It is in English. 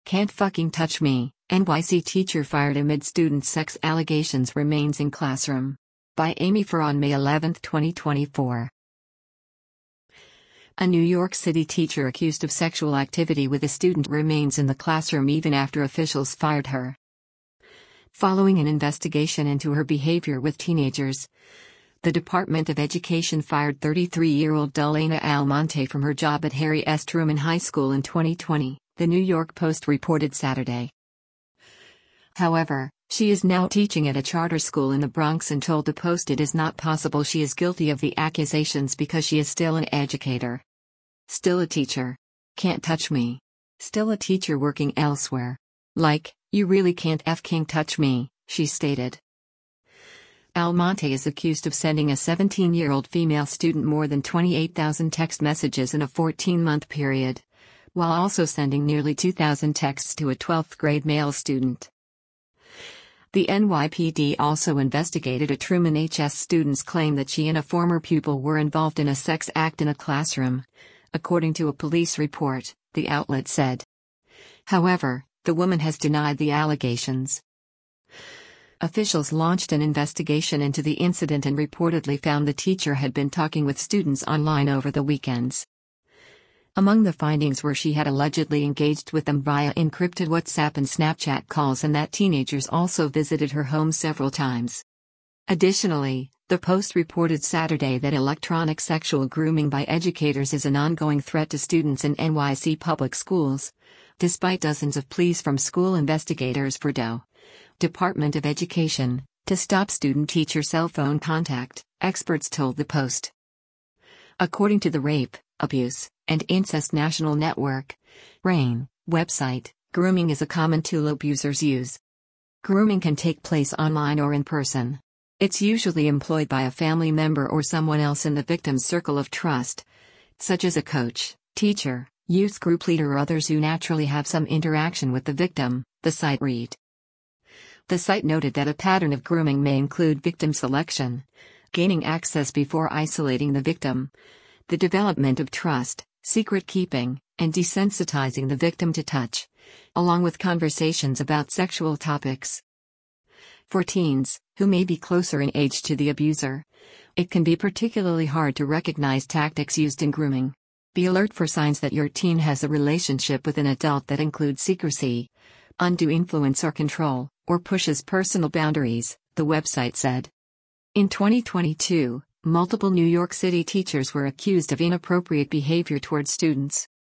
Can't fucking touch me. NYC teacher fired amid student sex allegations remains in classroom. By Amy Farr on May 11, 2024. A New York City teacher accused of sexual activity with a student remains in the classroom even after officials fired her. Following an investigation into her behavior with teenagers, the Department of Education fired 33-year-old Delana Almonte from her job at Harry S. Truman High School in 2020, the New York Post reported Saturday. However, she is now teaching at a charter school in the Bronx and told the Post it is not possible she is guilty of the accusations because she is still an educator. Still a teacher. Can't touch me. Still a teacher working elsewhere. Like, you really can't f***ing touch me, she stated. Almonte is accused of sending a 17-year-old female student more than 28,000 text messages in a 14-month period, while also sending nearly 2,000 texts to a 12th grade male student. The NYPD also investigated a Truman HS student's claim that she and a former pupil were involved in a sex act in a classroom, according to a police report, the outlet said. However, the woman has denied the allegations. Officials launched an investigation into the incident and reportedly found the teacher had been talking with students online over the weekends. Among the findings were she had allegedly engaged with them via encrypted WhatsApp and Snapchat calls and that teenagers also visited her home several times. Additionally, the Post reported Saturday that electronic sexual grooming by educators is an ongoing threat to students in NYC public schools, despite dozens of pleas from school investigators for Department of Education to stop student-teacher cell phone contact, experts told the Post. According to the Rape, Abuse, and Incest National Network, RAINN, website, grooming is a common tool abusers use. Grooming can take place online or in person. It's usually employed by a family member or someone else in the victim's circle of trust, such as a coach, teacher, youth group leader or others who naturally have some interaction with the victim, the site read. The site noted that a pattern of grooming may include victim selection, gaining access before isolating the victim, the development of trust, secret keeping, and desensitizing the victim to touch, along with conversations about sexual topics. For teens, who may be closer in age to the abuser, it can be particularly hard to recognize tactics used in grooming. Be alert for signs that your teen has a relationship with an adult that includes secrecy, undue influence or control, or pushes personal boundaries, the website said. In 2022, multiple New York City teachers were accused of inappropriate behavior toward students.